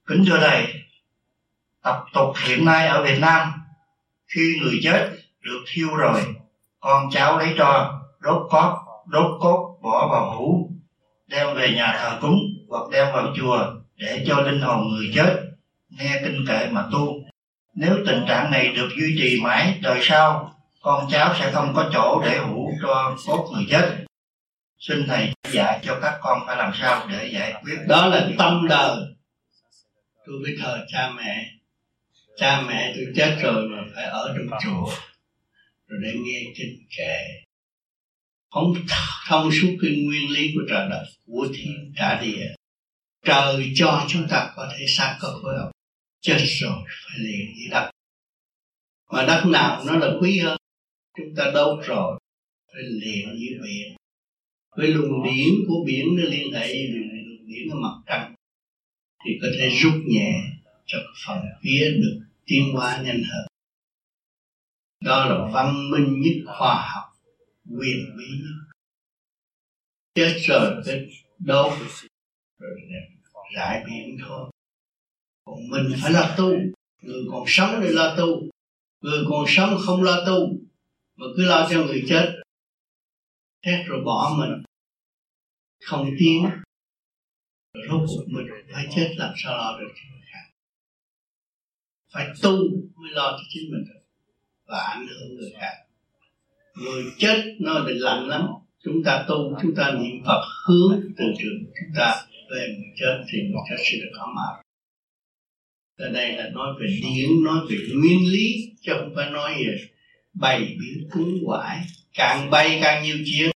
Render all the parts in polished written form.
Kính thưa Thầy, tập tục hiện nay ở Việt Nam, khi người chết được thiêu rồi, con cháu lấy tro, đốt cốt bỏ vào hũ, đem về nhà thờ cúng hoặc đem vào chùa để cho linh hồn người chết nghe kinh kệ mà tu. Nếu tình trạng này được duy trì mãi đời sau, con cháu sẽ không có chỗ để hũ cho cốt người chết. Xin Thầy dạy cho các con phải làm sao để giải quyết. Đó là tâm đời. Tôi mới thờ cha mẹ. Cha mẹ tôi chết rồi mà phải ở trong chùa rồi để nghe kinh kệ, không thông suốt cái nguyên lý của trời đất, của thiên cả địa. Trời cho chúng ta có thể xác có khối óc, chết rồi phải liền với đất. Mà đất nào nó là quý hơn, chúng ta đốt rồi phải liền với biển. Với luồng điển của biển nó liên hệ với luồng điển của mặt trăng thì có thể rút nhẹ cho phần phía được tiến hóa nhanh hơn. Đó là văn minh nhất, khoa học, quyền bí nhất. Chết rồi cái đốt rồi rải biển thôi. Còn mình phải lo tu. Người còn sống để lo tu, người còn sống không lo tu mà cứ lo cho người chết, chết rồi bỏ mình không tiến, rồi rốt cuộc mình phải chết làm sao lo được cho người khác. Phải tu mới lo cho chính mình và ảnh hưởng người khác. Người chết nó định lạnh lắm. Chúng ta tu, chúng ta niệm Phật hướng từ trường chúng ta về người chết thì người chết sẽ được ấm áp. Ở đây là nói về điển, nói về nguyên lý, chứ không phải nói về bày biến cúng quải. Càng bay càng nhiều chuyện.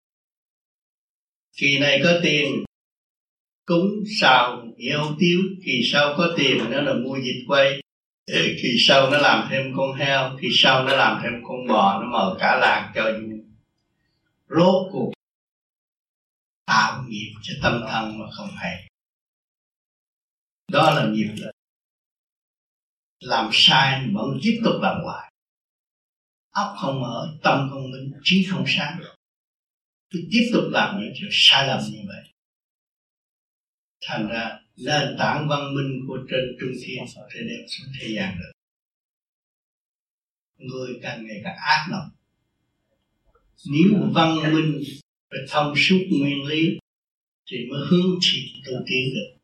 Kỳ này có tiền cúng xào heo tiếu, kỳ sau có tiền nó là mua vịt quay, kỳ sau nó làm thêm con heo, kỳ sau nó làm thêm con bò, nó mở cả làng cho vui. Rốt cuộc tạo nghiệp cho tâm thân mà không hay. Đó là nghiệp lực. Làm sai vẫn tiếp tục làm hoài. Óc không mở, tâm không minh, trí không sáng. Cứ tiếp tục làm những chuyện sai lầm như vậy. Thành ra nền tảng văn minh của trên trung thiên sẽ đem xuống thế gian được. Người càng ngày càng ác độc. Nếu văn minh phải thông suốt nguyên lý thì mới hướng thiện tu tiến được.